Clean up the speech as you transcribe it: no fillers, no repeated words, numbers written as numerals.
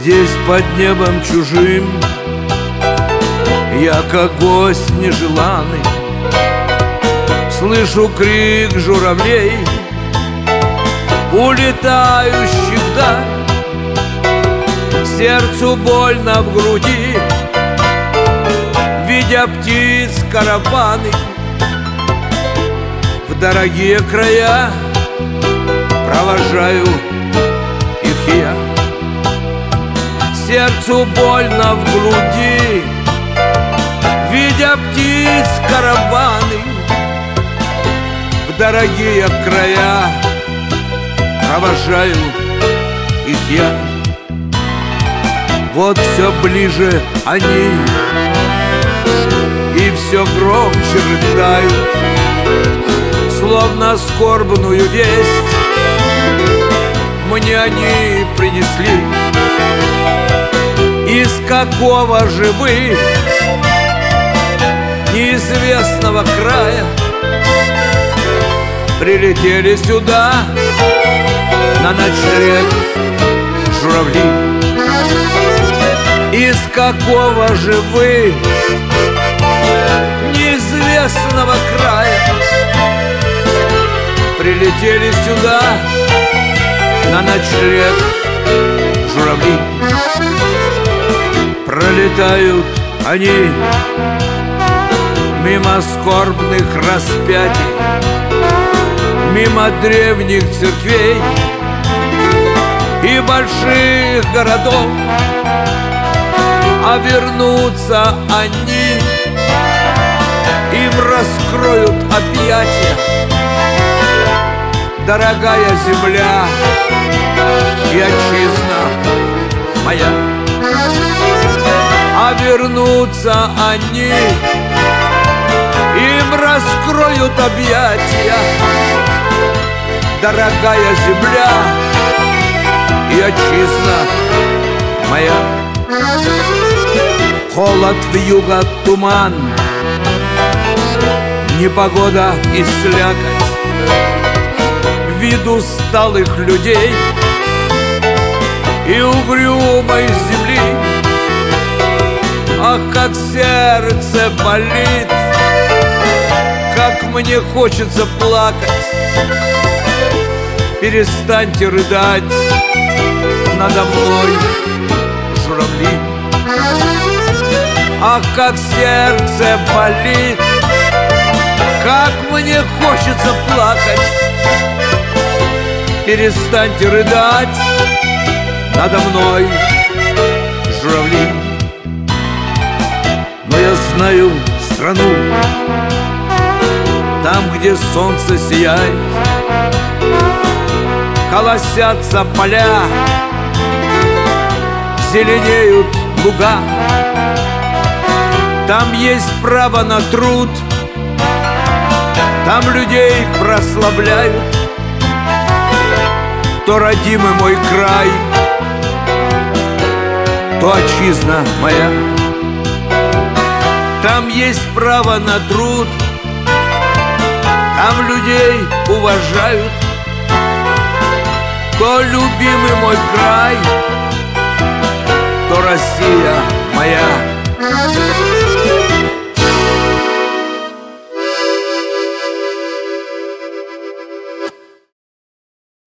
Здесь под небом чужим я, как гость нежеланный, слышу крик журавлей, улетающих вдаль. Сердцу больно в груди, видя птиц караваны. В дорогие края провожаю их я. Сердцу больно в груди, видя птиц караваны. В дорогие края провожаю их я. Вот все ближе они, и все громче рыдают, словно скорбную весть мне они принесли. Из какого же вы неизвестного края прилетели сюда на ночлег журавли? Из какого же вы неизвестного края прилетели сюда на ночлег журавли? Пролетают они мимо скорбных распятий, мимо древних церквей и больших городов. А вернутся они, им раскроют объятия дорогая земля и отчизна моя. А вернутся они, им раскроют объятия дорогая земля и отчизна моя. Холод вьюга, туман, непогода и слякоть, вид усталых людей и угрюмой земли. Ах, как сердце болит, как мне хочется плакать. Перестаньте рыдать надо мной, журавли. Ах, как сердце болит, как мне хочется плакать. Перестаньте рыдать надо мной, журавли. Но я знаю страну, там, где солнце сияет, колосятся поля, зеленеют луга. Там есть право на труд, там людей прославляют. То родимый мой край, то отчизна моя. Там есть право на труд, там людей уважают. То любимый мой край, то Россия моя.